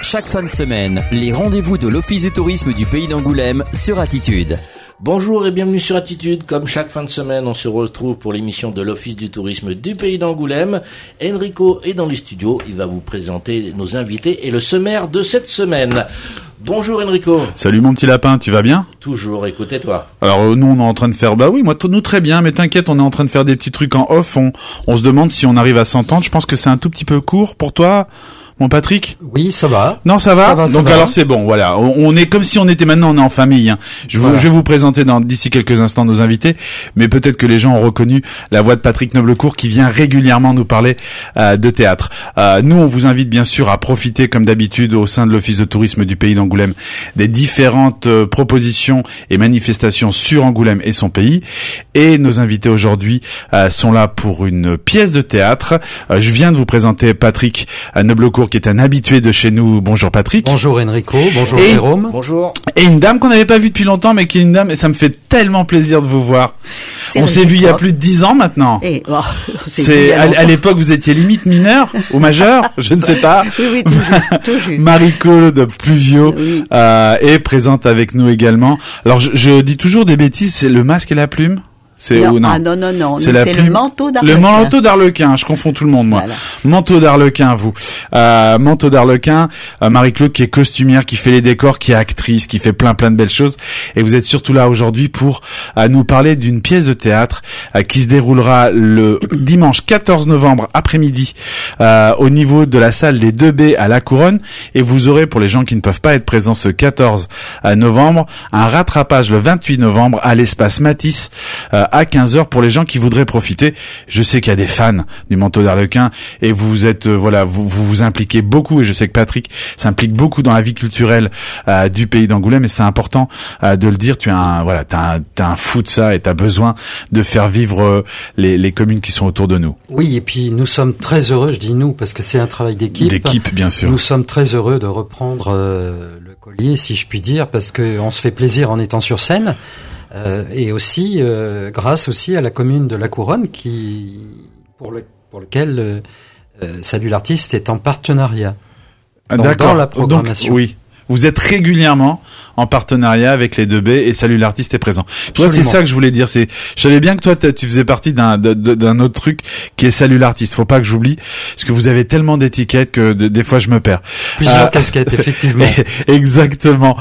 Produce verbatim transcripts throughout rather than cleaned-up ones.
Chaque fin de semaine, les rendez-vous de l'Office du tourisme du Pays d'Angoulême sur Attitude. Bonjour et bienvenue sur Attitude. Comme chaque fin de semaine, on se retrouve pour l'émission de l'Office du tourisme du Pays d'Angoulême. Enrico est dans les studios. Il va vous présenter nos invités et le sommaire de cette semaine. Bonjour Enrico. Salut mon petit lapin, tu vas bien? Toujours, écoutez toi. Alors euh, nous on est en train de faire, bah oui moi t- nous très bien, mais t'inquiète, on est en train de faire des petits trucs en off, on, on se demande si on arrive à s'entendre. Je pense que c'est un tout petit peu court pour toi, mon Patrick? Oui, ça va. Non, ça va. Ça va ça Donc va. alors c'est bon, voilà. On, on est comme si on était maintenant, on est en famille. Hein. Je, vous, Voilà. je vais vous présenter dans d'ici quelques instants nos invités, mais peut-être que les gens ont reconnu la voix de Patrick Noblecourt qui vient régulièrement nous parler euh, de théâtre. Euh, nous, on vous invite bien sûr à profiter, comme d'habitude, au sein de l'Office de tourisme du Pays d'Angoulême, des différentes euh, propositions et manifestations sur Angoulême et son pays. Et nos invités aujourd'hui euh, sont là pour une pièce de théâtre. Euh, je viens de vous présenter Patrick euh, Noblecourt, qui est un habitué de chez nous. Bonjour Patrick. Bonjour Enrico, bonjour Et- Jérôme. Bonjour. Et une dame qu'on n'avait pas vue depuis longtemps, mais qui est une dame, et ça me fait tellement plaisir de vous voir. C'est On s'est vu il y a réciproque. plus de dix ans maintenant. Et, oh, c'est C'est il y a à, longtemps. à l'époque vous étiez limite mineur ou majeur, je ne sais pas. Oui, oui, tout juste, tout juste. Marie-Claude Pluvio Oui. euh, est présente avec nous également. Alors je, je dis toujours des bêtises, c'est le masque et la plume. C'est non, ou non. Ah non, non, non, C'est nous, la c'est plume. le manteau Le d'Arlequin. manteau d'Arlequin, je confonds tout le monde moi. Voilà. Manteau d'Arlequin, vous. Euh, manteau d'Arlequin, euh, Marie-Claude qui est costumière, qui fait les décors, qui est actrice, qui fait plein plein de belles choses. Et vous êtes surtout là aujourd'hui pour euh, nous parler d'une pièce de théâtre euh, qui se déroulera le dimanche quatorze novembre après-midi euh, au niveau de la salle des deux B à La Couronne. Et vous aurez, pour les gens qui ne peuvent pas être présents ce quatorze novembre, un rattrapage le vingt-huit novembre à l'espace Matisse euh, à quinze heures pour les gens qui voudraient profiter. Je sais qu'il y a des fans du manteau d'Arlequin et vous êtes euh, voilà vous, vous vous impliquez beaucoup, et je sais que Patrick s'implique beaucoup dans la vie culturelle euh, du Pays d'Angoulême, et c'est important euh, de le dire. Tu es un voilà t'as un, t'as un fou de ça, et t'as besoin de faire vivre euh, les, les communes qui sont autour de nous. Oui, et puis nous sommes très heureux, je dis nous, parce que c'est un travail d'équipe. D'équipe, bien sûr. Nous sommes très heureux de reprendre euh, le collier, si je puis dire, parce que on se fait plaisir en étant sur scène, euh, et aussi euh, grâce aussi à la commune de La Couronne, qui pour le pour lequel euh, euh, Salut l'artiste est en partenariat. Ah, Donc, d'accord. dans la programmation. Donc, oui. Vous êtes régulièrement en partenariat avec les deux B, et Salut l'artiste est présent. Toi, c'est Absolument. ça que je voulais dire. C'est, je savais bien que toi, t'as- tu faisais partie d'un, de- de- d'un autre truc qui est Salut l'artiste. Faut pas que j'oublie, parce que vous avez tellement d'étiquettes que de- des fois je me perds. Plusieurs Euh, casquettes, effectivement. Exactement.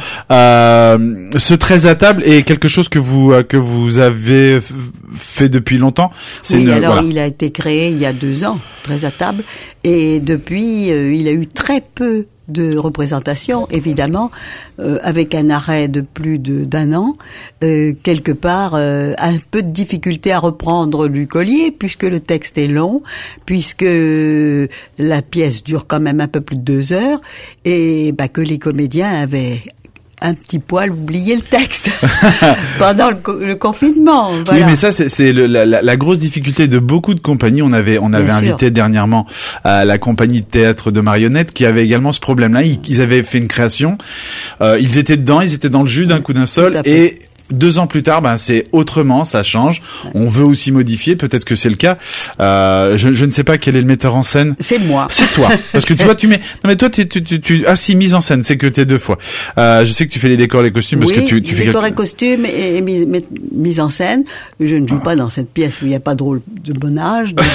Euh, ce treize à table est quelque chose que vous euh, que vous avez f- fait depuis longtemps. C'est Oui, une- alors voilà. il a été créé il y a deux ans, très à table, et depuis euh, il a eu très peu de représentation, évidemment, euh, avec un arrêt de plus de d'un an, euh, quelque part euh, un peu de difficulté à reprendre du collier, puisque le texte est long, puisque la pièce dure quand même un peu plus de deux heures, et bah, que les comédiens avaient un petit poil oublié le texte pendant le, co- le confinement. Voilà. Oui, mais ça, c'est, c'est le- la, la- la grosse difficulté de beaucoup de compagnies. On avait, on avait Bien sûr. invité dernièrement euh, la compagnie de théâtre de marionnettes qui avait également ce problème-là. Ils, ils avaient fait une création, euh, ils étaient dedans, ils étaient dans le jus d'un coup d'un seul, Tout à fait. et deux ans plus tard, ben c'est autrement, ça change. On veut aussi modifier, peut-être que c'est le cas. Euh, je, je ne sais pas quel est le metteur en scène. C'est moi. C'est toi, parce que tu vois, tu mets. Non mais toi, tu, tu, tu, tu... ah si, mise en scène, c'est que t'es deux fois. Euh, je sais que tu fais les décors, les costumes, parce Oui, que tu, tu fais. décor quelque- et costume et, et mise, met- mise en scène. Je ne joue pas dans cette pièce où il n'y a pas de rôle de bon âge. donc-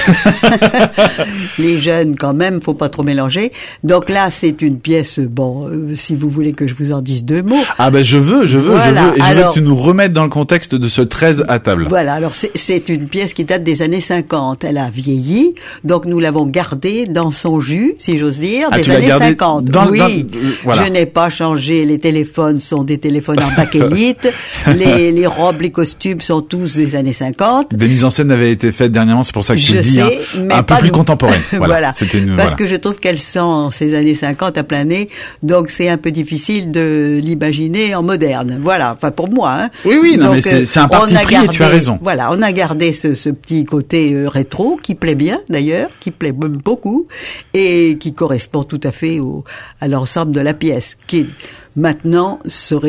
Les jeunes, quand même, faut pas trop mélanger. Donc là, c'est une pièce. Bon, euh, si vous voulez que je vous en dise deux mots. Ah ben je veux, je veux, Voilà, je veux, et je veux alors- que tu nous remettes dans le contexte de ce treize à table. Voilà, alors c'est- c'est une pièce qui date des années cinquante. Elle a vieilli, donc nous l'avons gardée dans son jus, si j'ose dire, Ah, des tu l'as années gardée cinquante. dans le- oui, dans- euh, voilà. je n'ai pas changé. Les téléphones sont des téléphones en bakélite. les, les robes, les costumes sont tous des années cinquante. Des mises en scène avaient été faites dernièrement, c'est pour ça que je, Je te dis, sais, hein, mais un peu pas plus nous. contemporaine. Voilà. Voilà. C'était une, Parce voilà. que je trouve qu'elle sent ces années cinquante à plein nez, donc c'est un peu difficile de l'imaginer en moderne. Voilà, enfin pour moi. Hein. Oui, oui, non, Donc, mais c'est- euh, c'est un parti on a pris et tu as gardé- raison. Voilà, on a gardé ce, ce petit côté euh, rétro qui plaît bien d'ailleurs, qui plaît même beaucoup et qui correspond tout à fait au, à l'ensemble de la pièce, qui maintenant serait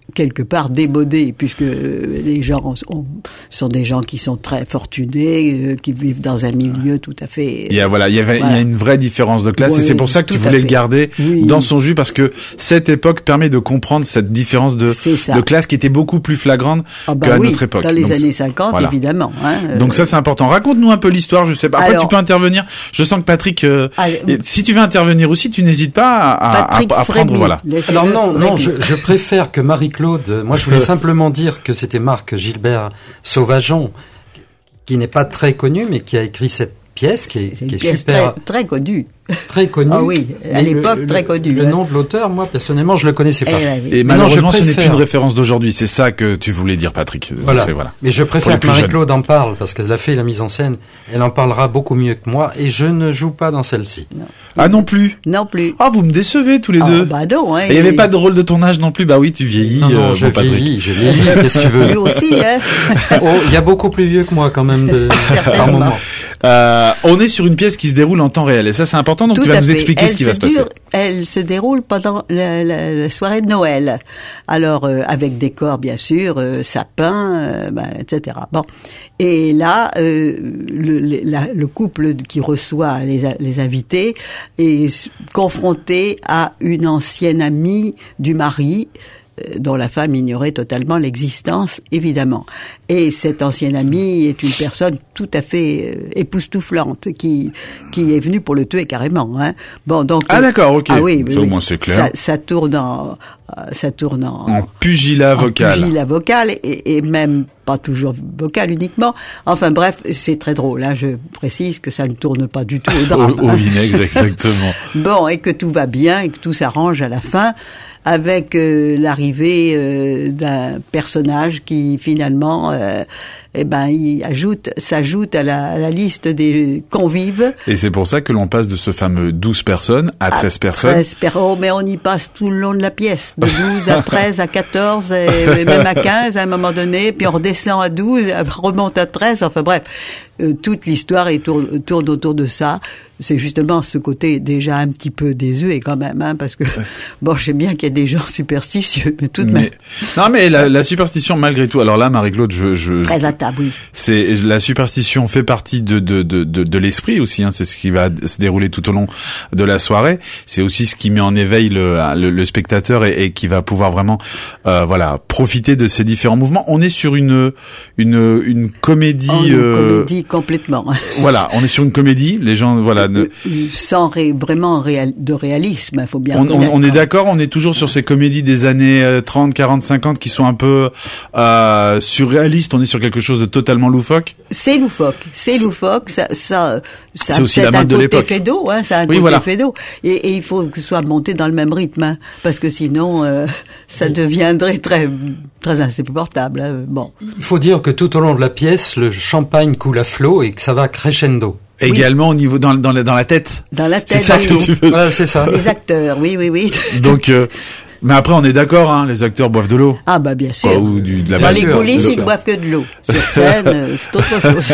quelque part démodé, puisque les gens ont, sont des gens qui sont très fortunés, euh, qui vivent dans un milieu tout à fait... Il y a, voilà, il y, avait, voilà. il y a une vraie différence de classe, ouais, et c'est pour ça que tu voulais le garder oui. dans son jus, parce que cette époque permet de comprendre cette différence de, de classe qui était beaucoup plus flagrante ah bah qu'à oui, notre époque. Dans les Donc, années cinquante, voilà. évidemment. Hein, Donc euh... ça, c'est important. Raconte-nous un peu l'histoire, je sais pas. Après, Alors, tu peux intervenir. Je sens que Patrick, euh, ah, si tu veux intervenir aussi, tu n'hésites pas à, à, à prendre, voilà. Alors non, non, je, je préfère que Marie-Claude, moi je voulais simplement dire que c'était Marc Gilbert Sauvageon, qui n'est pas très connu, mais qui a écrit cette pièce, qui est, c'est qui est pièce super... Très, très connue. Très connue. Ah oui, à l'époque, le, très connue. Le, ouais. le nom de l'auteur, moi, personnellement, je le connaissais pas. Eh, oui. Et mais malheureusement, non, ce n'est plus une référence d'aujourd'hui. C'est ça que tu voulais dire, Patrick. Voilà. Sais, voilà. Mais je préfère que Marie-Claude en parle, parce qu'elle a fait la mise en scène. Elle en parlera beaucoup mieux que moi, et je ne joue pas dans celle-ci. Non. Ah, non plus? Non plus. Ah, vous me décevez, tous les oh, deux. Bah non, hein. Et il n'y avait pas de rôle de ton âge non plus? Bah oui, tu vieillis. Non, non, euh, je bon, vieillis, je vieillis. Qu'est-ce que tu veux? Lui aussi, hein. Oh, il y a beaucoup plus vieux que moi, quand même, de, par moment. Euh, on est sur une pièce qui se déroule en temps réel, et ça, c'est important, donc Tout tu vas nous fait. expliquer elle ce qui va se passer. Elle se déroule pendant la, la, la soirée de Noël. Alors, euh, avec décor, bien sûr, euh, sapin, euh, ben, et cetera. Bon. Et là, euh, le, la, le couple qui reçoit les, les invités est confronté à une ancienne amie du mari, dont la femme ignorait totalement l'existence, évidemment. Et cette ancienne amie est une personne tout à fait euh, époustouflante, qui qui est venue pour le tuer carrément. Hein. Bon, donc ah d'accord, ok. Ah oui, ça oui, au moins c'est clair. Ça, ça tourne en ça tourne en, en pugilat en vocal. Pugilat vocal et, et même pas toujours vocal uniquement. Enfin bref, c'est très drôle. Hein. Je précise que ça ne tourne pas du tout au drame. au, au vinaigre, exactement. Bon, et que tout va bien et que tout s'arrange à la fin, avec euh, l'arrivée euh, d'un personnage qui finalement, euh, eh ben, il ajoute, s'ajoute à la, à la liste des convives. Et c'est pour ça que l'on passe de ce fameux douze personnes à treize personnes. treize per- oh, mais on y passe tout le long de la pièce, de douze à treize, à quatorze, et même à quinze à un moment donné, puis on redescend à douze, remonte à treize, enfin bref. Euh, toute l'histoire est tourne, tourne autour de ça. C'est justement ce côté déjà un petit peu désuet quand même, hein, parce que bon, je sais bien qu'il y a des gens superstitieux, mais tout de mais, même. Non, mais la, la superstition malgré tout. Alors là, Marie-Claude, je, je très à table, oui. C'est la superstition fait partie de de de de, de l'esprit aussi. Hein, c'est ce qui va se dérouler tout au long de la soirée. C'est aussi ce qui met en éveil le le, le spectateur et, et qui va pouvoir vraiment euh, voilà profiter de ces différents mouvements. On est sur une une une comédie. Oh, une euh, comédie complètement. Voilà, on est sur une comédie. Les gens, voilà, ne... sans ré, vraiment réal, de réalisme, il faut bien. On, on, on est d'accord, on est toujours sur ces comédies des années trente, quarante, cinquante qui sont un peu euh, surréalistes. On est sur quelque chose de totalement loufoque. C'est loufoque, c'est loufoque. Ça, ça, ça c'est aussi la mode de l'époque. Fédo, hein, ça a un oui, côté voilà. fédo. Et, et il faut que ce soit monté dans le même rythme, hein, parce que sinon, euh, ça oui. deviendrait très, très insupportable. Hein. Bon. Il faut dire que tout au long de la pièce, le champagne coule à flot et que ça va crescendo. Également oui. au niveau dans dans la, dans la tête. Dans la tête. C'est ça que tu veux. Ouais, c'est ça. Les acteurs, oui, oui, oui. Donc. Euh, Mais après, on est d'accord, hein, les acteurs boivent de l'eau. Ah bah bien sûr. Quoi, ou du, de la Dans les coulisses, ils boivent que de l'eau. Sur scène, c'est autre chose.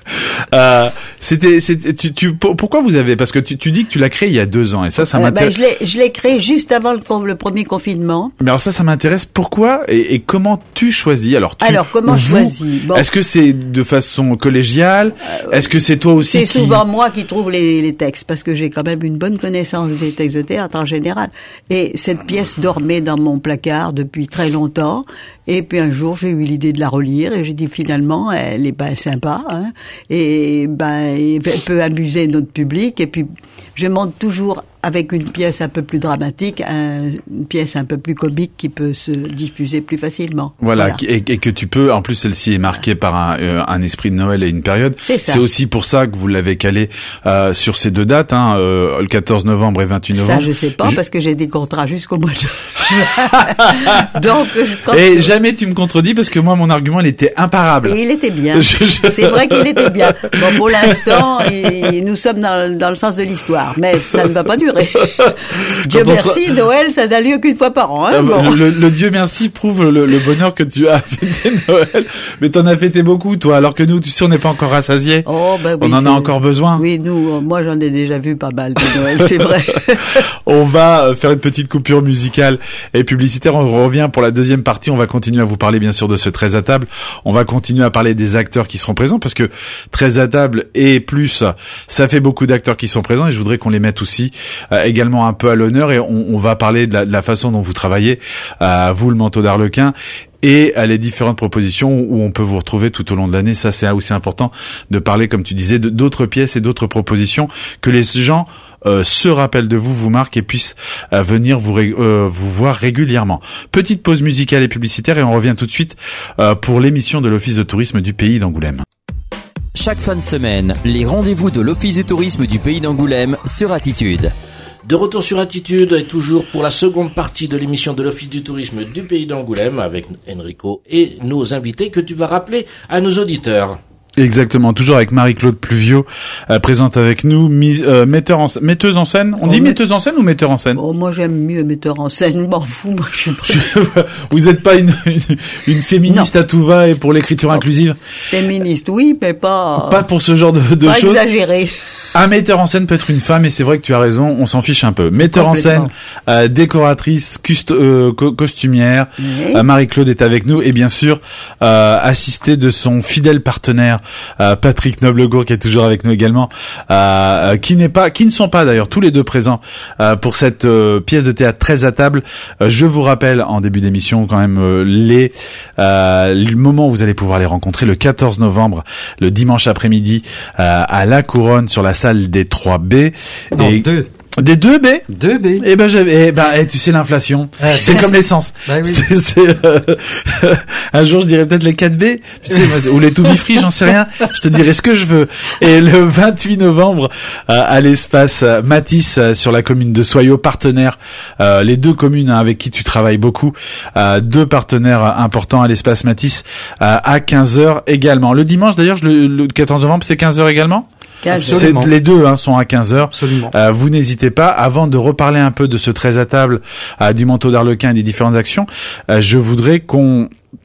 euh, c'était, c'était, tu, tu, pourquoi vous avez, parce que tu, tu dis que tu l'as créé il y a deux ans, et ça, ça euh, m'intéresse. Ben, je l'ai, je l'ai créé juste avant le, le premier confinement. Mais alors ça, ça m'intéresse. Pourquoi et, et comment tu choisis? Alors, tu, alors comment je choisis bon. Est-ce que c'est de façon collégiale? euh, Est-ce que c'est toi aussi C'est qui... souvent moi qui trouve les, les textes, parce que j'ai quand même une bonne connaissance des textes de théâtre en général. Et cette pièce dormait dans mon placard depuis très longtemps, et puis un jour j'ai eu l'idée de la relire et j'ai dit finalement elle est ben sympa, hein, et ben elle peut amuser notre public, et puis je monte toujours avec une pièce un peu plus dramatique, un, une pièce un peu plus comique qui peut se diffuser plus facilement. Voilà, voilà. Et, et que tu peux, en plus celle-ci est marquée par un, euh, un esprit de Noël et une période. C'est ça. C'est aussi pour ça que vous l'avez calé euh, sur ces deux dates, hein, euh, le quatorze novembre et vingt-huit novembre. Ça je sais pas, je... parce que j'ai des contrats jusqu'au mois de juin. Donc je pense Et que... jamais tu me contredis, parce que moi mon argument il était imparable. Et il était bien. Je, je... C'est vrai qu'il était bien. Bon, pour l'instant, il, nous sommes dans, dans le sens de l'histoire, mais ça ne va pas durer. durer. Dieu merci, sera... Noël, ça n'a lieu qu'une fois par an. Hein, euh, bon. le, le Dieu merci prouve le, le bonheur que tu as fêté Noël. Mais t'en as fêté beaucoup, toi, alors que nous, tu sais, on n'est pas encore rassasiés. Oh, ben oui, on en a encore besoin. Oui, nous, moi, j'en ai déjà vu pas mal de Noël, c'est vrai. On va faire une petite coupure musicale et publicitaire. On revient pour la deuxième partie. On va continuer à vous parler, bien sûr, de ce treize à table. On va continuer à parler des acteurs qui seront présents parce que treize à table et plus, ça fait beaucoup d'acteurs qui sont présents et je voudrais qu'on les mette aussi euh, également un peu à l'honneur et on, on va parler de la, de la façon dont vous travaillez, euh, vous, le manteau d'Arlequin, et à les différentes propositions où on peut vous retrouver tout au long de l'année. Ça, c'est aussi important de parler, comme tu disais, de, d'autres pièces et d'autres propositions que les gens euh, se rappellent de vous, vous marquent et puissent euh, venir vous, euh, vous voir régulièrement. Petite pause musicale et publicitaire et on revient tout de suite euh, pour l'émission de l'Office de tourisme du Pays d'Angoulême. Chaque fin de semaine, les rendez-vous de l'Office du tourisme du Pays d'Angoulême sur Attitude. De retour sur Attitude et toujours pour la seconde partie de l'émission de l'Office du tourisme du Pays d'Angoulême avec Enrico et nos invités que tu vas rappeler à nos auditeurs. Exactement, toujours avec Marie-Claude Pluviot, euh, présente avec nous, mise, euh, metteur en, metteuse en scène. On oh, dit met... metteuse en scène ou metteur en scène? Oh, moi j'aime mieux metteur en scène, je m'en fous, moi je suis pas... Vous êtes pas une, une, une féministe non. à tout va et pour l'écriture non. inclusive? Féministe, oui, mais pas... Pas pour ce genre de, de pas choses. Pas exagéré. Un metteur en scène peut être une femme et c'est vrai que tu as raison, on s'en fiche un peu. Metteur en scène, euh, décoratrice, custo- euh, co- costumière, oui. euh, Marie-Claude est avec nous et bien sûr euh, assistée de son fidèle partenaire euh, Patrick Noblegour qui est toujours avec nous également, euh, qui n'est pas, qui ne sont pas d'ailleurs tous les deux présents euh, pour cette euh, pièce de théâtre treize à table. Euh, je vous rappelle en début d'émission quand même euh, les euh, le moment où vous allez pouvoir les rencontrer le quatorze novembre, le dimanche après-midi euh, à La Couronne sur la salle des trois B. Non, et deux. Des deux B? deux B. Eh ben, j'avais, eh ben, eh, tu sais, l'inflation. Ah, c'est comme l'essence. Bah oui. C'est, c'est, euh, un jour, je dirais peut-être les quatre B, tu sais, ou les to be free, j'en sais rien. Je te dirai ce que je veux. Et le vingt-huit novembre, euh, à l'espace Matisse, euh, sur la commune de Soyaux, partenaire, euh, les deux communes hein, avec qui tu travailles beaucoup, euh, deux partenaires euh, importants à l'espace Matisse, euh, à quinze heures également. Le dimanche, d'ailleurs, je, le, le quatorze novembre, c'est quinze heures également? C'est, les deux hein, sont à quinze heures. Absolument. Euh, vous n'hésitez pas. Avant de reparler un peu de ce treize à table, euh, du manteau d'Arlequin et des différentes actions, euh, je voudrais qu'on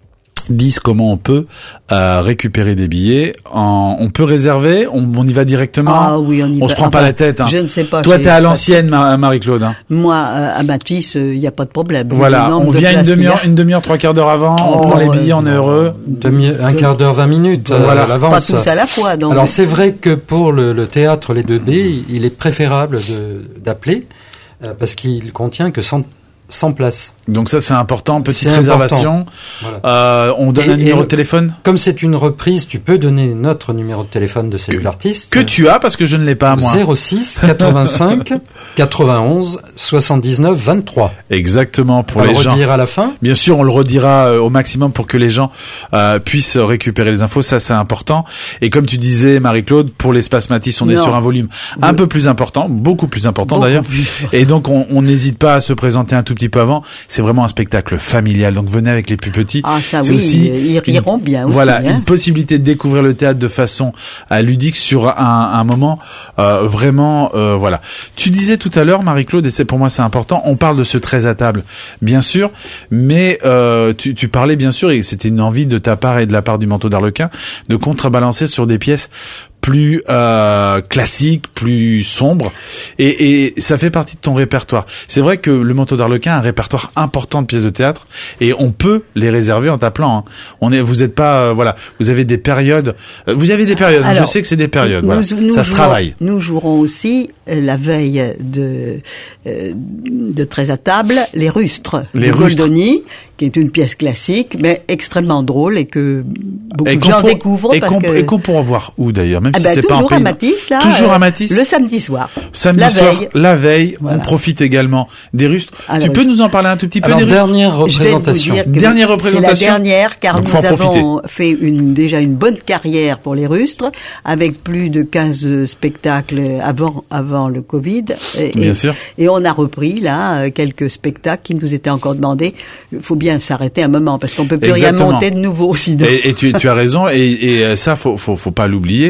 dise comment on peut euh, récupérer des billets. En, on peut réserver, on, on y va directement. Ah oui, on y on va. se prend enfin, pas la tête. Hein. Je ne sais pas. Toi, t'es à l'ancienne, pas... Marie-Claude. Hein. Moi, euh, à Matisse, il euh, n'y a pas de problème. Voilà, on vient une demi-heure, une demi-heure, trois quarts d'heure avant. Oh, on prend les billets, euh, on est heureux. Demi, un quart d'heure, vingt minutes. Euh, voilà, à l'avance. Pas tous à la fois. Donc. Alors c'est vrai que pour le, le théâtre Les deux B, il est préférable de, d'appeler euh, parce qu'il contient que cent cent places. Donc ça c'est important, petite c'est réservation. Voilà. Euh, on donne et, un numéro de téléphone. Comme c'est une reprise, tu peux donner notre numéro de téléphone de celui de l'artiste. Que tu as parce que je ne l'ai pas moi. zéro six quatre-vingt-cinq quatre-vingt-onze soixante-dix-neuf vingt-trois. Exactement pour on va les le gens. redire à la fin. Bien sûr, on le redira euh, au maximum pour que les gens euh, puissent récupérer les infos. Ça c'est important. Et comme tu disais, Marie-Claude, pour l'espace Matisse, on non. est sur un volume un oui. peu plus important, beaucoup plus important beaucoup d'ailleurs. Plus. Et donc on n'hésite pas à se présenter un tout petit peu avant. C'est vraiment un spectacle familial. Donc venez avec les plus petits. Ah ça c'est oui, aussi ils riront une, bien aussi. Voilà, hein. une possibilité de découvrir le théâtre de façon euh, ludique sur un, un moment euh, vraiment euh, voilà. Tu disais tout à l'heure, Marie-Claude, et c'est pour moi c'est important. On parle de ce treize à table, bien sûr, mais euh, tu, tu parlais bien sûr et c'était une envie de ta part et de la part du manteau d'Arlequin de contrebalancer sur des pièces plus euh, classique, plus sombre, et, et ça fait partie de ton répertoire. C'est vrai que le manteau d'Arlequin a un répertoire important de pièces de théâtre, et on peut les réserver en t'appelant. Hein. On est, vous êtes pas, euh, voilà, vous avez des périodes. Euh, vous avez des périodes. Alors, je sais que c'est des périodes. Nous, voilà. nous ça jouerons, se travaille. Nous jouerons aussi euh, la veille de euh, de treize à table les Rustres, les de Rustres. Goldoni, qui est une pièce classique, mais extrêmement drôle et que beaucoup et de gens pour, découvrent. Et parce qu'on, que... et qu'on pourra voir où d'ailleurs, même ah si ben, c'est pas en toujours pays. à Matisse, là. Toujours euh, à Matisse. Le samedi soir. Samedi la soir, veille. la veille, Voilà. on profite également des Rustres. Alors, tu peux nous en parler un tout petit peu Alors, des Rustres? dernière représentation. Dernière représentation. C'est la dernière, car Donc, nous avons fait une, déjà une bonne carrière pour les Rustres, avec plus de quinze spectacles avant, avant le Covid. Et, Bien et, sûr. Et on a repris, là, quelques spectacles qui nous étaient encore demandés. Il faut bien s'arrêter un moment, parce qu'on peut plus Exactement. rien monter de nouveau, sinon. Et, et tu, tu as raison, et, et ça, faut, faut, faut pas l'oublier.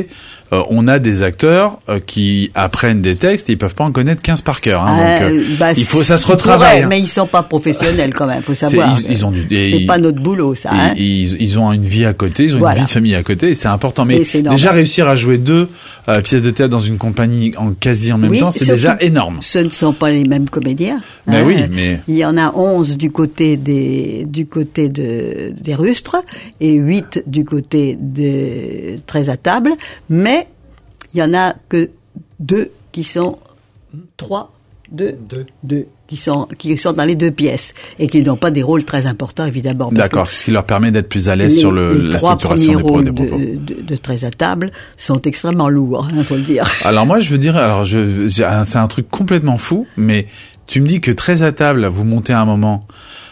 euh, on a des acteurs euh, qui apprennent des textes et ils peuvent pas en connaître quinze par cœur. Hein, euh, donc, euh, bah, il faut, ça se retravaille. Hein. Mais ils sont pas professionnels quand même, faut savoir. Ils, ils ont du, c'est ils, pas notre boulot, ça. Hein. Ils, ils ont une vie à côté, ils ont voilà. une vie de famille à côté, et c'est important. Mais déjà réussir à jouer deux euh, pièces de théâtre dans une compagnie en quasi en même oui, temps, c'est déjà énorme. Ce ne sont pas les mêmes comédiens. Mais hein. oui, mais il y en a onze du côté des du côté de des Rustres et huit du côté des Très à table, mais il y en a que deux qui sont trois, deux, deux, deux qui sont qui sont dans les deux pièces et qui n'ont pas des rôles très importants évidemment. D'accord, ce qui leur permet d'être plus à l'aise les, sur le les la trois structuration des, pro, des propos. De, de, de Très à table sont extrêmement lourds, hein, faut le dire. Alors moi je veux dire, alors je c'est un truc complètement fou, mais tu me dis que Très à table, vous montez à un moment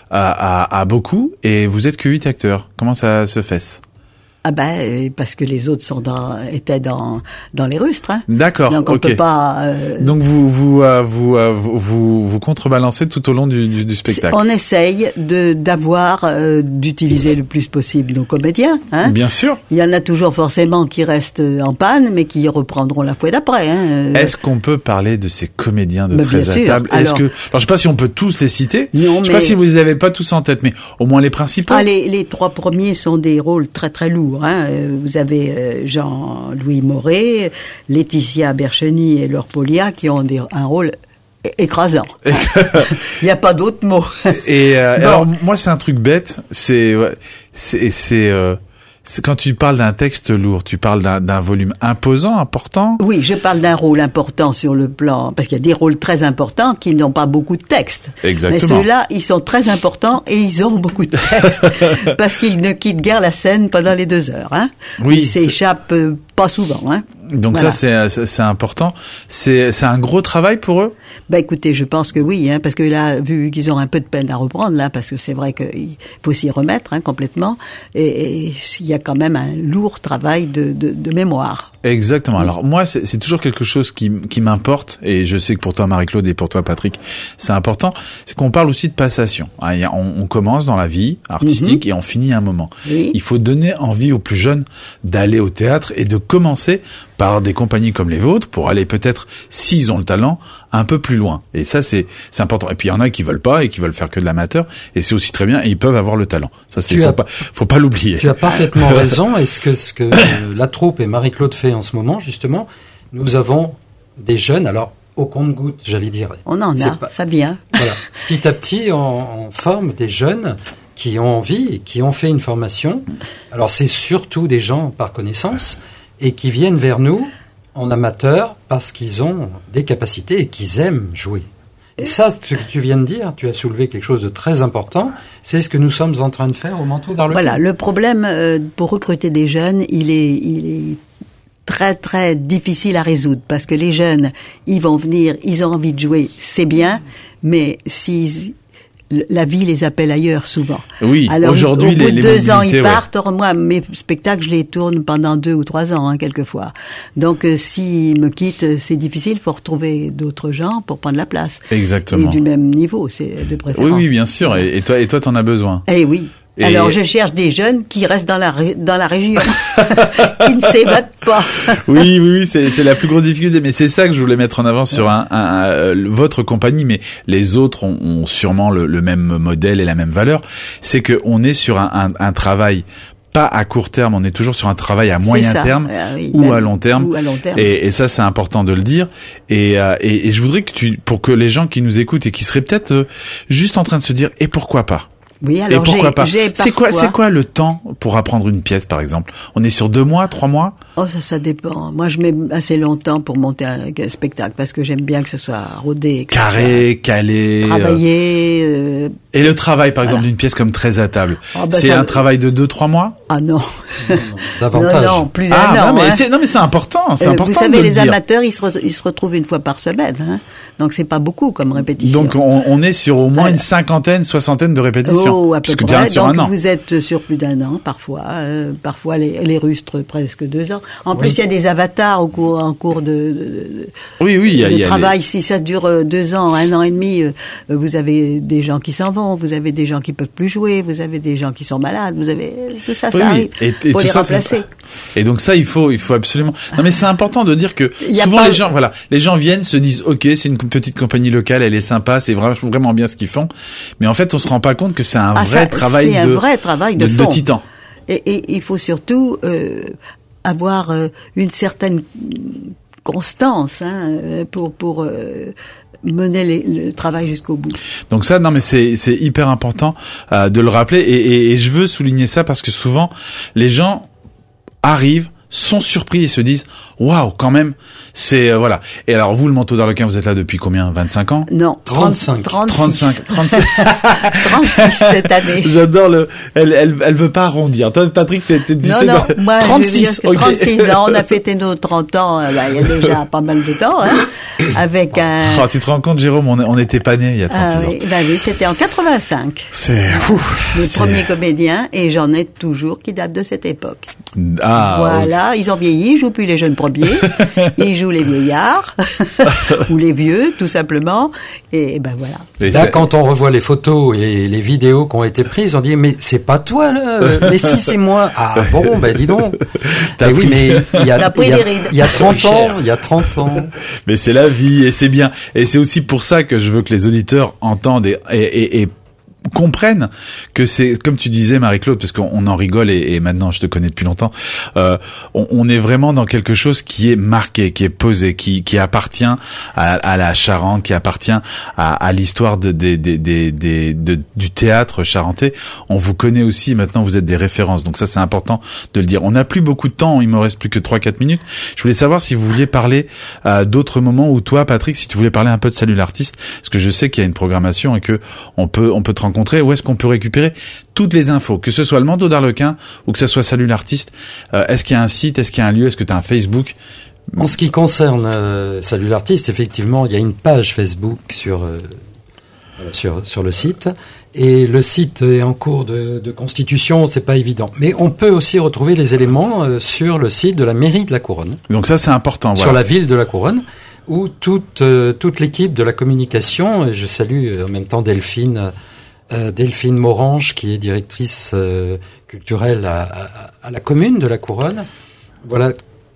à, à, à beaucoup et vous êtes que huit acteurs. Comment ça se fait? Ah ben parce que les autres sont dans étaient dans dans les Rustres. Hein. D'accord. Donc on okay. peut pas. Euh... Donc vous vous euh, vous, euh, vous vous vous contrebalancez tout au long du, du, du spectacle. On essaye de d'avoir euh, d'utiliser le plus possible nos comédiens. Hein. Bien sûr. Il y en a toujours forcément qui restent en panne, mais qui reprendront la fois d'après. Hein. Est-ce qu'on peut parler de ces comédiens de mais Très à table? Est-ce alors, que alors je sais pas si on peut tous les citer. Non, je sais mais... pas si vous les avez pas tous en tête, mais au moins les principaux. Ah, les les trois premiers sont des rôles très très lourds. Hein. Vous avez Jean-Louis Moret, Laetitia Bercheny et Laure Polia qui ont des, un rôle écrasant. Il n'y a pas d'autre mot. Et euh, alors moi c'est un truc bête, c'est c'est c'est euh, c'est quand tu parles d'un texte lourd, tu parles d'un, d'un volume imposant, important? Oui, je parle d'un rôle important sur le plan, parce qu'il y a des rôles très importants qui n'ont pas beaucoup de texte. Exactement. Mais ceux-là, ils sont très importants et ils ont beaucoup de texte, parce qu'ils ne quittent guère la scène pendant les deux heures. Hein. Oui. Ils s'échappent euh, pas souvent. Hein. Donc voilà. ça c'est c'est important. C'est c'est un gros travail pour eux. Bah écoutez, je pense que oui, hein, parce que là, vu qu'ils ont un peu de peine à reprendre là, parce que c'est vrai qu'il faut s'y remettre hein, complètement, et il y a quand même un lourd travail de de, de mémoire. Exactement. Alors moi, c'est, c'est toujours quelque chose qui qui m'importe, et je sais que pour toi Marie-Claude et pour toi Patrick, c'est important. C'est qu'on parle aussi de passation. Hein, on, on commence dans la vie artistique mm-hmm. et on finit un moment. Oui. Il faut donner envie aux plus jeunes d'aller au théâtre et de commencer par des compagnies comme les vôtres pour aller peut-être, s'ils ont le talent, un peu plus loin. Et ça, c'est c'est important. Et puis il y en a qui veulent pas et qui veulent faire que de l'amateur, et c'est aussi très bien. Et ils peuvent avoir le talent. Ça, c'est faut as, pas faut pas l'oublier. Tu as parfaitement raison. Et ce que ce que la troupe et Marie-Claude fait en ce moment, justement, nous avons des jeunes. Alors au compte-gouttes, j'allais dire. On en a, pas, ça vient. Voilà. Petit à petit, on, on forme des jeunes qui ont envie et qui ont fait une formation. Alors c'est surtout des gens par connaissance et qui viennent vers nous en amateur parce qu'ils ont des capacités et qu'ils aiment jouer. Et ça, ce que tu viens de dire, tu as soulevé quelque chose de très important, c'est ce que nous sommes en train de faire au Manteau d'Arlequin. Voilà, le problème euh, pour recruter des jeunes, il est, il est très très difficile à résoudre parce que les jeunes, ils vont venir, ils ont envie de jouer, c'est bien, mais s'ils la vie les appelle ailleurs souvent. Oui, alors, aujourd'hui, au bout les, de les deux ans, ils ouais. partent. Or, moi, mes spectacles, je les tourne pendant deux ou trois ans, hein, quelquefois. Donc, euh, s'ils me quittent, c'est difficile. Il faut retrouver d'autres gens pour prendre la place. Exactement. Et du même niveau, c'est de préférence. Oui, oui, bien sûr. Et, et toi, et toi, t'en as besoin. Eh oui. Et alors, je cherche des jeunes qui restent dans la ré- dans la région, qui ne s'évadent pas. Oui, oui, oui, c'est c'est la plus grosse difficulté. Mais c'est ça que je voulais mettre en avant sur un, un, un votre compagnie, mais les autres ont, ont sûrement le, le même modèle et la même valeur. C'est que on est sur un, un, un travail pas à court terme, on est toujours sur un travail à moyen terme ah oui, ou, à long terme. ou à long terme. Et, et ça, c'est important de le dire. Et, euh, et, et je voudrais que tu, pour que les gens qui nous écoutent et qui seraient peut-être euh, juste en train de se dire, et pourquoi pas? Oui, alors et pourquoi j'ai, pas j'ai C'est quoi, c'est quoi le temps pour apprendre une pièce, par exemple? On est sur deux mois, trois mois? Oh, ça, ça dépend. Moi, je mets assez longtemps pour monter un, un spectacle parce que j'aime bien que ça soit rodé, que carré, soit calé, travaillé. Euh... Et le travail, par exemple, voilà. d'une pièce comme Très à table, oh, bah, c'est ça... un travail de deux, trois mois? Ah non, non, non davantage. Non, non, plus d'un ah, an. Non, mais hein. c'est non, mais c'est important, c'est euh, important. Vous savez, de les le dire. amateurs, ils se, re- ils se retrouvent une fois par semaine, hein. Donc c'est pas beaucoup comme répétition. Donc on, on est sur au moins ah, une cinquantaine, soixantaine de répétitions. Oh, à peu puisque près. bien sur Donc un an. vous êtes sur plus d'un an parfois, euh, parfois les, les rustres presque deux ans. En plus, oui. il y a des avatars au cours, en cours de, de, de oui, oui, il y a, de il y a travail. Les... Si ça dure euh, deux ans, un an et demi, euh, vous avez des gens qui s'en vont, vous avez des gens qui peuvent plus jouer, vous avez des gens qui sont malades, vous avez tout ça. ça oui, arrive. Et, et faut tout les ça, remplacer. Et donc ça, il faut, il faut absolument. Non, mais c'est important de dire que Y a souvent pas- les gens, voilà, les gens viennent, se disent, ok, c'est une petite compagnie locale, elle est sympa, c'est vraiment, vraiment bien ce qu'ils font. Mais en fait, on se rend pas compte que c'est un Ah, vrai ça, travail c'est de, un vrai travail de, de, de fond. titan. Et, et il faut surtout euh, avoir euh, une certaine constance hein, pour pour euh, mener les, le travail jusqu'au bout. Donc ça, non, mais c'est, c'est hyper important euh, de le rappeler. Et, et, et je veux souligner ça parce que souvent, les gens arrivent, sont surpris et se disent waouh, quand même, c'est euh, voilà. Et alors vous, le manteau d'Arlequin, vous êtes là depuis combien? vingt-cinq ans? Non, trente-cinq. trente-six. trente-cinq, trente-six. trente-six cette année. J'adore le. Elle, elle, elle veut pas arrondir. Toi, Patrick, t'es, t'es, tu Non, sais, non, dans- moi, trente-six. je veux dire que ok. trente-six ans, on a fêté nos trente ans, euh, bah, il y a déjà pas mal de temps, hein, avec un... Oh, tu te rends compte, Jérôme, on, on était pas nés il y a Ah, trente-six ans. oui, bah oui, c'était en quatre-vingt-cinq. C'est ouf. Les c'est- premiers comédiens, et j'en ai toujours qui datent de cette époque. Ah. Voilà, ils ont vieilli, ils jouent plus les jeunes premiers, ils jouent les vieillards, ou les vieux, tout simplement, et ben voilà. Et Là, c'est- quand on revoit les photos et les vidéos qui ont été prises, on dit mais c'est pas toi là, euh, mais si c'est moi. Ah bon, ben dis donc. T'as Mais oui, pris- mais il y a, T'as pris il y a- des rides. il y a trente Cher. ans, il y a trente ans. Mais c'est la vie et c'est bien. Et c'est aussi pour ça que je veux que les auditeurs entendent et, et, et, et comprennent que c'est, comme tu disais Marie-Claude, parce qu'on on en rigole et, et maintenant je te connais depuis longtemps, euh, on, on est vraiment dans quelque chose qui est marqué, qui est posé, qui, qui appartient à, à la Charente, qui appartient à, à l'histoire de, des des des des de, du théâtre charentais. On vous connaît aussi, maintenant vous êtes des références, donc ça c'est important de le dire. On n'a plus beaucoup de temps, il me reste plus que trois quatre minutes. Je voulais savoir si vous vouliez parler à d'autres moments, ou toi Patrick, si tu voulais parler un peu de Salut l'artiste, parce que je sais qu'il y a une programmation et que on peut on peut te rencontrer. Où est-ce qu'on peut récupérer toutes les infos, que ce soit le manteau d'Arlequin ou que ce soit Salut l'artiste? euh, Est-ce qu'il y a un site, est-ce qu'il y a un lieu, est-ce que tu as un Facebook? En ce qui concerne euh, Salut l'artiste, effectivement, il y a une page Facebook sur euh, sur sur le site. Et le site est en cours de, de constitution, c'est pas évident. Mais on peut aussi retrouver les éléments euh, sur le site de la mairie de la Couronne, Donc ça c'est important. sur Voilà. la ville de la Couronne, où toute euh, toute l'équipe de la communication, et je salue euh, en même temps Delphine euh, Delphine Morange, qui est directrice euh, culturelle à, à, à la commune de la Couronne, voilà,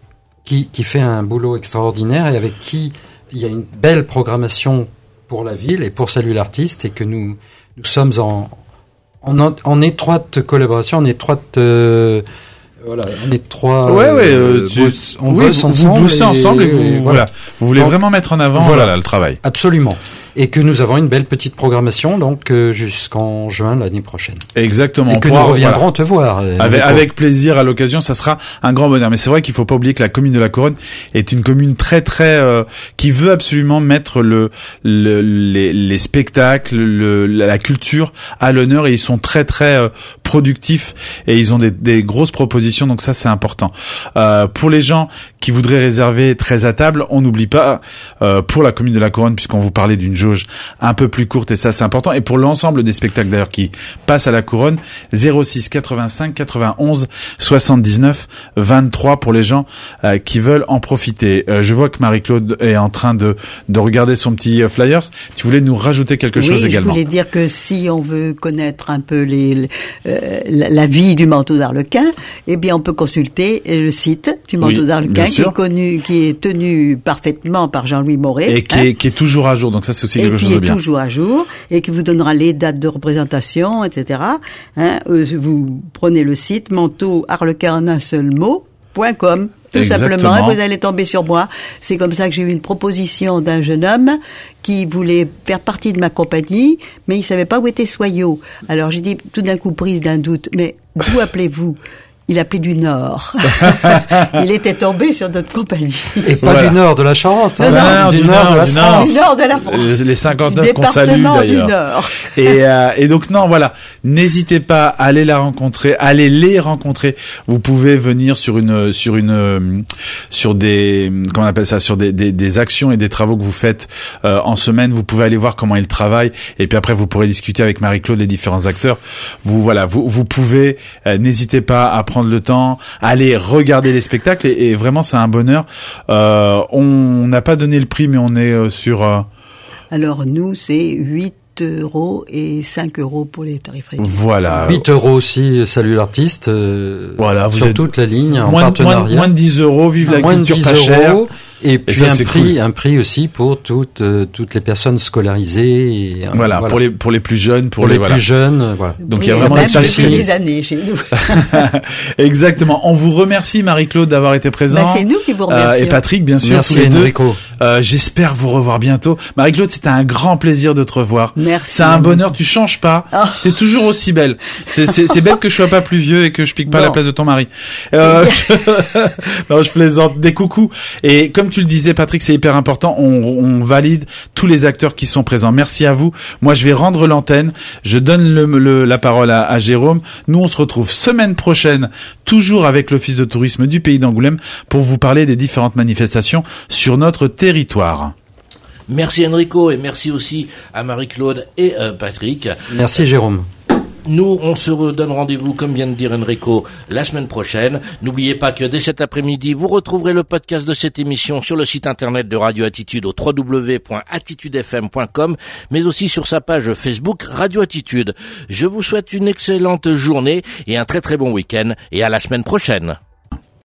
qui qui fait un boulot extraordinaire et avec qui il y a une belle programmation pour la ville et pour Salut l'artiste, et que nous nous sommes en en, en étroite collaboration, en étroite euh, voilà, en étroit. Ouais, ouais, euh, euh, tu- bosse- on oui, bosse vous- ensemble. Vous bossez ensemble et vous, et voilà. Vous voulez Donc, vraiment mettre en avant voilà. voilà, le travail. Absolument. Et que nous avons une belle petite programmation, donc euh, jusqu'en juin l'année prochaine. Exactement. Et On que pourra- nous reviendrons voilà. te voir. euh, Avec, Nico. avec plaisir à l'occasion, ça sera un grand bonheur. Mais c'est vrai qu'il faut pas oublier que la commune de la Couronne est une commune très très euh, qui veut absolument mettre le, le les, les spectacles, le, la culture à l'honneur, et ils sont très très euh, productifs et ils ont des, des grosses propositions. Donc ça c'est important. Euh, pour les gens qui voudraient réserver très à table, on n'oublie pas euh, pour la commune de la Couronne, puisqu'on vous parlait d'une jauge un peu plus courte, et ça c'est important. Et pour l'ensemble des spectacles d'ailleurs qui passent à la Couronne, zéro six quatre-vingt-cinq quatre-vingt-onze soixante-dix-neuf vingt-trois pour les gens euh, qui veulent en profiter. Euh, je vois que Marie-Claude est en train de de regarder son petit euh, flyers. Tu voulais nous rajouter quelque oui, chose également? je voulais dire que si on veut connaître un peu les, les, euh, la, la vie du manteau d'Arlequin, eh bien on peut consulter le site du manteau Oui, d'Arlequin, bien qui sûr. est connu, qui est tenu parfaitement par Jean-Louis Moret, Et qui hein, est qui est toujours à jour. Donc ça c'est aussi et quelque qui chose de est bien. toujours à jour, et qui vous donnera les dates de représentation, et cetera. Hein, euh, vous prenez le site manteau arlequin en un seul mot point com. Tout Exactement. simplement, et vous allez tomber sur moi. C'est comme ça que j'ai eu une proposition d'un jeune homme qui voulait faire partie de ma compagnie, mais il savait pas où était Soyaux. Alors j'ai dit, tout d'un coup, prise d'un doute, mais d'où appelez-vous? Il appelait du Nord. Il était tombé sur notre compagnie. Et pas Voilà. du nord de la Charente, hein, Non, non, non, du, du nord, nord, de la du France. nord. Du Nord de la France. Les- Les cinquante-neuf Du qu'on salue département du d'ailleurs. Nord. Et, euh, et donc non, voilà, n'hésitez pas à aller la rencontrer, allez les rencontrer. Vous pouvez venir sur une sur une euh, sur des comment on appelle ça, sur des, des des actions et des travaux que vous faites euh, en semaine. Vous pouvez aller voir comment ils travaillent, et puis après vous pourrez discuter avec Marie-Claude, les différents acteurs. Vous voilà, vous vous pouvez, euh, n'hésitez pas à prendre le temps, aller regarder les spectacles, et, et vraiment c'est un bonheur. Euh, on n'a pas donné le prix, mais on est euh, sur euh, Alors nous, c'est huit huit euros et cinq euros pour les tarifs réduits. Voilà. huit euros aussi, salut l'artiste, euh, voilà, vous sur êtes toute la ligne, en moins, partenariat. Moins, moins de dix euros, vive la moins culture de pas dix chère. euros. Et puis et ça, un c'est prix, cool. un prix aussi pour toutes euh, toutes les personnes scolarisées. Et, euh, Voilà, pour les pour les plus jeunes, pour, pour les, les voilà. plus jeunes, euh, voilà. Donc Oui, il y a vraiment même des tarifs depuis réduits. des années chez nous. Exactement. On vous remercie Marie-Claude d'avoir été présente. Ben, c'est nous qui vous Euh, remercions. et Patrick, bien sûr, Merci tous les deux. Enrico. Euh, j'espère vous revoir bientôt. Marie-Claude, c'était un grand plaisir de te revoir. Merci. C'est un bonheur, tu changes pas. Oh. T'es toujours aussi belle. C'est, c'est, c'est bête que je sois pas plus vieux et que je pique pas Bon. la place de ton mari. Euh, je... non, je plaisante. Des coucous. Et comme tu le disais, Patrick, c'est hyper important. On, on valide tous les acteurs qui sont présents. Merci à vous. Moi, je vais rendre l'antenne. Je donne le, le, la parole à, à Jérôme. Nous, on se retrouve semaine prochaine, toujours avec l'Office de tourisme du Pays d'Angoulême, pour vous parler des différentes manifestations sur notre territoire. Merci Enrico et merci aussi à Marie-Claude et euh, Patrick. Merci Jérôme. Nous, on se redonne rendez-vous, comme vient de dire Enrico, la semaine prochaine. N'oubliez pas que dès cet après-midi, vous retrouverez le podcast de cette émission sur le site internet de Radio Attitude au w w w point attitude f m point com, mais aussi sur sa page Facebook Radio Attitude. Je vous souhaite une excellente journée et un très très bon week-end et à la semaine prochaine.